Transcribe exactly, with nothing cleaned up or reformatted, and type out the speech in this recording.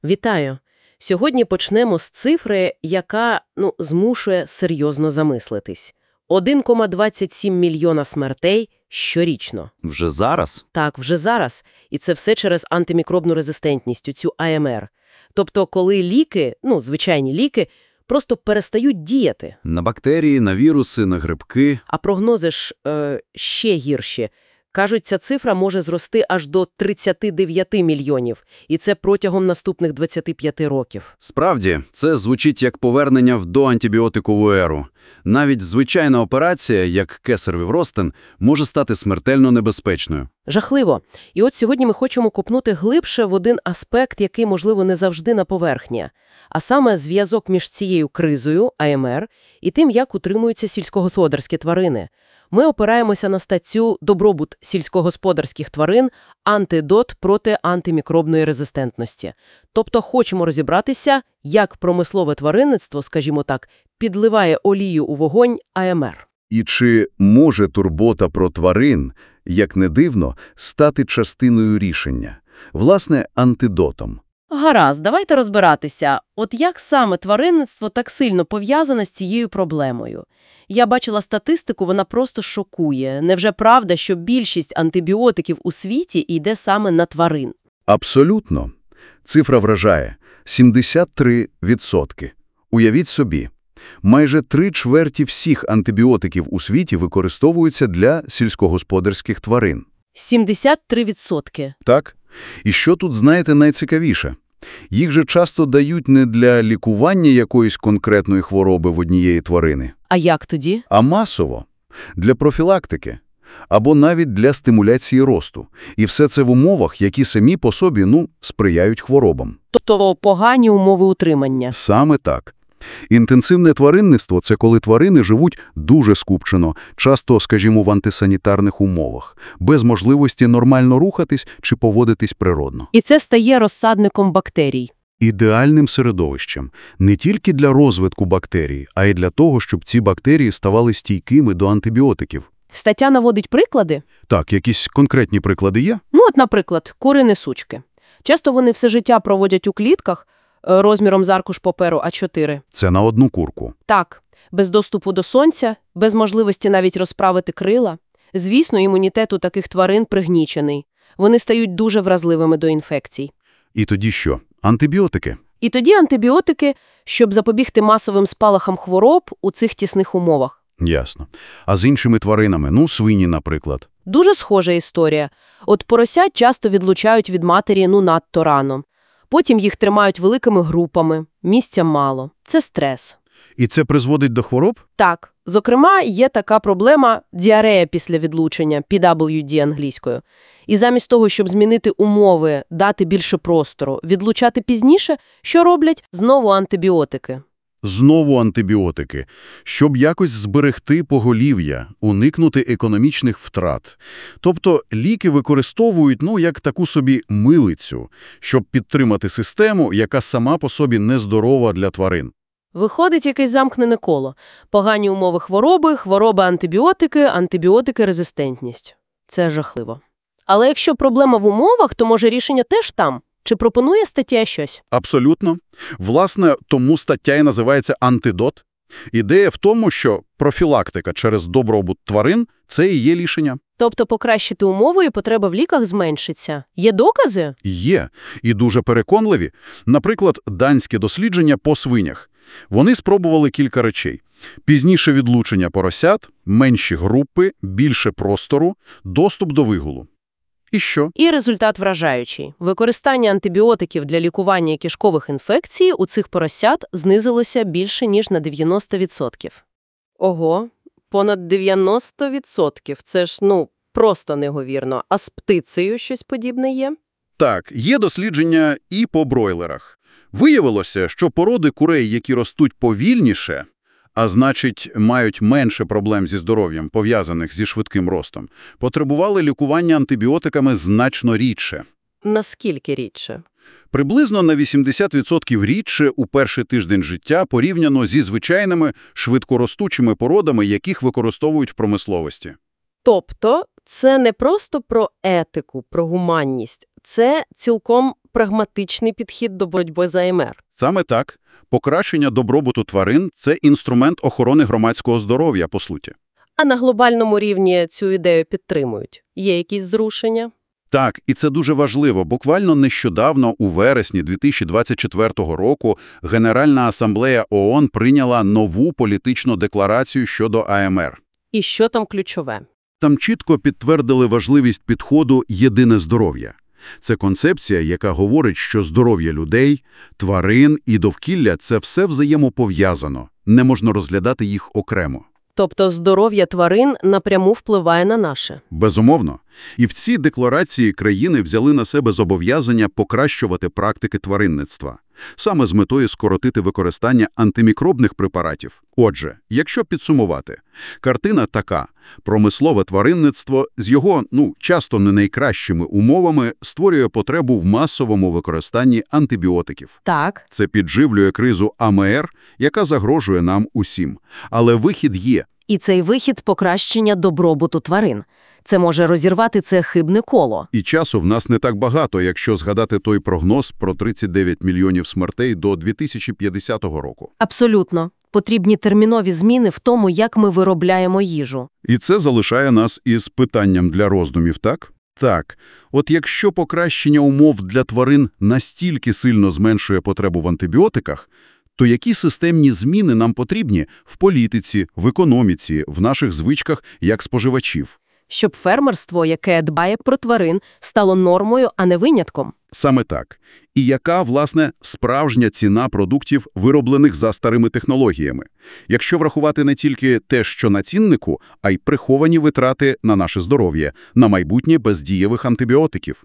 Вітаю! Сьогодні почнемо з цифри, яка, ну, змушує серйозно замислитись. один цілих двадцять сім мільйона смертей щорічно. Вже зараз? Так, вже зараз. І це все через антимікробну резистентність, цю А М Р. Тобто, коли ліки, ну, звичайні ліки, просто перестають діяти. На бактерії, на віруси, на грибки. А прогнози ж е, ще гірші. Кажуть, ця цифра може зрости аж до тридцять дев'ять мільйонів. І це протягом наступних двадцяти п'яти років. Справді, це звучить як повернення в доантибіотикову еру. Навіть звичайна операція, як кесаревий розтин, може стати смертельно небезпечною. Жахливо. І от сьогодні ми хочемо копнути глибше в один аспект, який, можливо, не завжди на поверхні. А саме зв'язок між цією кризою, А М Р, і тим, як утримуються сільськогосподарські тварини. Ми опираємося на статтю «Добробут сільськогосподарських тварин. Антидот проти антимікробної резистентності». Тобто хочемо розібратися, як промислове тваринництво, скажімо так, підливає олію у вогонь А М Р. І чи може турбота про тварин, як не дивно, стати частиною рішення? Власне, антидотом. Гаразд, давайте розбиратися. От як саме тваринництво так сильно пов'язане з цією проблемою? Я бачила статистику, вона просто шокує. Невже правда, що більшість антибіотиків у світі йде саме на тварин? Абсолютно. Цифра вражає – сімдесят три відсотки. Уявіть собі, майже три чверті всіх антибіотиків у світі використовуються для сільськогосподарських тварин. сімдесят три відсотки. Так? І що тут, знаєте, найцікавіше? Їх же часто дають не для лікування якоїсь конкретної хвороби в однієї тварини. А як тоді? А масово. Для профілактики. Або навіть для стимуляції росту. І все це в умовах, які самі по собі, ну, сприяють хворобам. Тобто погані умови утримання. Саме так. Інтенсивне тваринництво – це коли тварини живуть дуже скупчено, часто, скажімо, в антисанітарних умовах, без можливості нормально рухатись чи поводитись природно. І це стає розсадником бактерій. Ідеальним середовищем не тільки для розвитку бактерій, а й для того, щоб ці бактерії ставали стійкими до антибіотиків. Стаття наводить приклади? Так, якісь конкретні приклади є? Ну, от, наприклад, кури-несучки. Часто вони все життя проводять у клітках е, розміром з аркуш паперу А чотири. Це на одну курку. Так, без доступу до сонця, без можливості навіть розправити крила. Звісно, імунітет у таких тварин пригнічений. Вони стають дуже вразливими до інфекцій. І тоді що? Антибіотики? І тоді антибіотики, щоб запобігти масовим спалахам хвороб у цих тісних умовах. Ясно. А з іншими тваринами, ну, свині, наприклад? Дуже схожа історія. От поросят часто відлучають від матері, ну, надто рано. Потім їх тримають великими групами, місця мало. Це стрес. І це призводить до хвороб? Так. Зокрема, є така проблема – діарея після відлучення, Пі Дабл Ю Ді англійською. І замість того, щоб змінити умови, дати більше простору, відлучати пізніше, що роблять? Знову антибіотики. Знову антибіотики. Щоб якось зберегти поголів'я, уникнути економічних втрат. Тобто ліки використовують, ну, як таку собі милицю, щоб підтримати систему, яка сама по собі нездорова для тварин. Виходить якесь замкнене коло. Погані умови хвороби, хвороба антибіотики, антибіотики резистентність. Це жахливо. Але якщо проблема в умовах, то може рішення теж там? Чи пропонує стаття щось? Абсолютно. Власне, тому стаття і називається «Антидот». Ідея в тому, що профілактика через добробут тварин – це і є рішення. Тобто покращити умови і потреба в ліках зменшиться. Є докази? Є. І дуже переконливі. Наприклад, данське дослідження по свинях. Вони спробували кілька речей. Пізніше відлучення поросят, менші групи, більше простору, доступ до вигулу. І що? І результат вражаючий. Використання антибіотиків для лікування кишкових інфекцій у цих поросят знизилося більше, ніж на дев'яносто відсотків. Ого, понад дев'яносто відсотків. Це ж, ну, просто неймовірно. А з птицею щось подібне є? Так, є дослідження і по бройлерах. Виявилося, що породи курей, які ростуть повільніше, а значить, мають менше проблем зі здоров'ям, пов'язаних зі швидким ростом, потребували лікування антибіотиками значно рідше. Наскільки рідше? Приблизно на вісімдесят відсотків рідше у перший тиждень життя порівняно зі звичайними швидкоростучими породами, яких використовують в промисловості. Тобто це не просто про етику, про гуманність. це цілком прагматичний підхід до боротьби з АМР. Саме так. Покращення добробуту тварин – це інструмент охорони громадського здоров'я, по суті. А на глобальному рівні цю ідею підтримують. Є якісь зрушення? Так, і це дуже важливо. Буквально нещодавно, у вересні дві тисячі двадцять четвертого року, Генеральна асамблея ООН прийняла нову політичну декларацію щодо АМР. І що там ключове? Там чітко підтвердили важливість підходу «єдине здоров'я». Це концепція, яка говорить, що здоров'я людей, тварин і довкілля – це все взаємопов'язано, не можна розглядати їх окремо. Тобто здоров'я тварин напряму впливає на наше. Безумовно. І в цій декларації країни взяли на себе зобов'язання покращувати практики тваринництва, саме з метою скоротити використання антимікробних препаратів. Отже, якщо підсумувати, картина така. Промислове тваринництво з його, ну, часто не найкращими умовами створює потребу в масовому використанні антибіотиків. Так. Це підживлює кризу АМР, яка загрожує нам усім. Але вихід є. І цей вихід – покращення добробуту тварин. Це може розірвати це хибне коло. І часу в нас не так багато, якщо згадати той прогноз про тридцять дев'ять мільйонів смертей до дві тисячі п'ятдесятого року. Абсолютно. Потрібні термінові зміни в тому, як ми виробляємо їжу. І це залишає нас із питанням для роздумів, так? Так. От якщо покращення умов для тварин настільки сильно зменшує потребу в антибіотиках, то які системні зміни нам потрібні в політиці, в економіці, в наших звичках як споживачів? Щоб фермерство, яке дбає про тварин, стало нормою, а не винятком. Саме так. І яка, власне, справжня ціна продуктів, вироблених за старими технологіями? Якщо врахувати не тільки те, що на ціннику, а й приховані витрати на наше здоров'я, на майбутнє без дієвих антибіотиків.